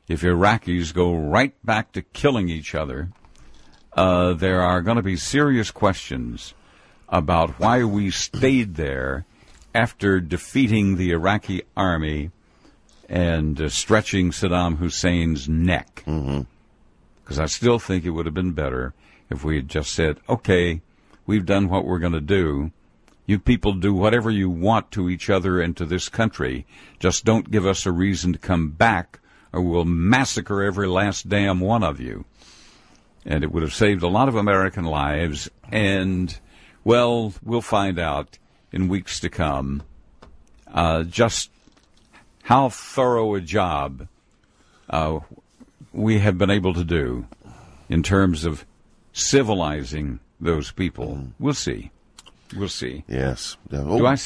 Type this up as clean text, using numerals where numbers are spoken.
if Iraqis go right back to killing each other, there are going to be serious questions about why we stayed there after defeating the Iraqi army and stretching Saddam Hussein's neck. Because I still think it would have been better if we had just said, okay, we've done what we're going to do. You people do whatever you want to each other and to this country. Just don't give us a reason to come back, or we'll massacre every last damn one of you. And it would have saved a lot of American lives. And, well, we'll find out in weeks to come just how thorough a job we have been able to do in terms of civilizing those people. We'll see. We'll see. Yes. Do I